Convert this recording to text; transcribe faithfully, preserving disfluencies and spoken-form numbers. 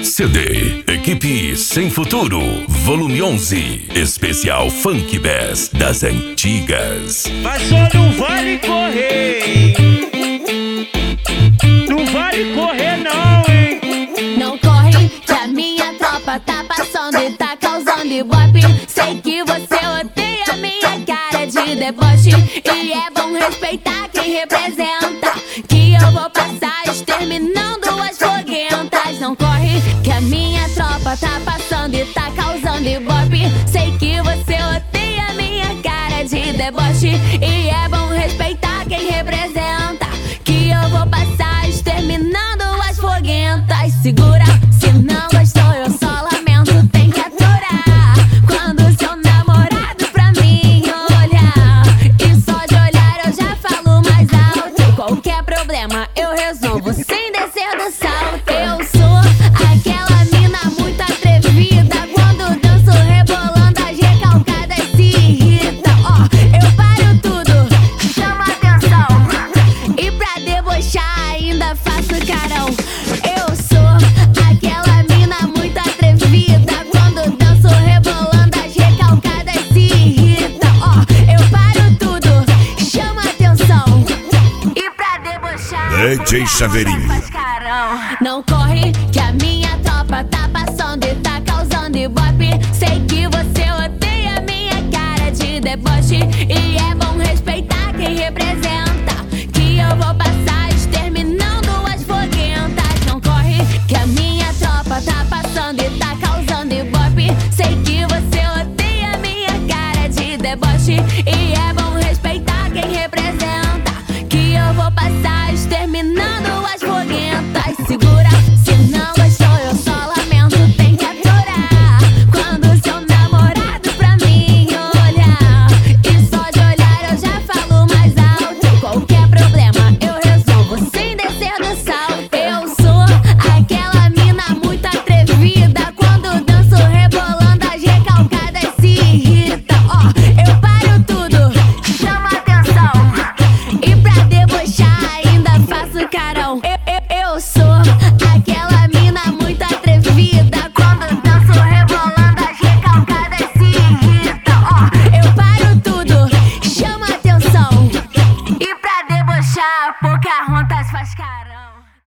C D Equipe Sem Futuro, volume onze, especial Funk Bass das antigas. Mas só não vale correr, não vale correr não, hein? Não corre, que a minha tropa tá passando e tá causando ibope. Sei que você odeia minha cara de deboche, e é bom respeitar quem representa, que eu vou passar exterminando as foguentas. Não corre, que a minha tropa tá passando e tá causando ibope. Sei que você odeia minha cara de deboche, e é bom respeitar quem representa, que eu vou passar exterminando as foguentas. Segura, se não gostou eu só lamento, tem que aturar quando seu namorado pra mim olhar, e só de olhar eu já falo mais alto. Qualquer problema eu resolvo sem descer do salto. Eu sou aquela mina muito atrevida, quando danço rebolando as recalcadas se irritam. Ó, eu paro tudo, chama atenção, e pra debochar ainda faço carão. Eu sou aquela mina muito atrevida, quando danço rebolando as recalcadas se irritam. Ó, eu paro tudo, chama atenção, e pra debochar D J Chaveirinho. faz carão. Não corre, que a minha tropa tá passando e tá causando ibope. Sei que você odeia minha cara de deboche, e é bom respeitar quem representa, que eu vou passar exterminando as foguentas. Não corre, que a minha tropa tá passando e tá causando ibope. Sei que você odeia minha cara de deboche,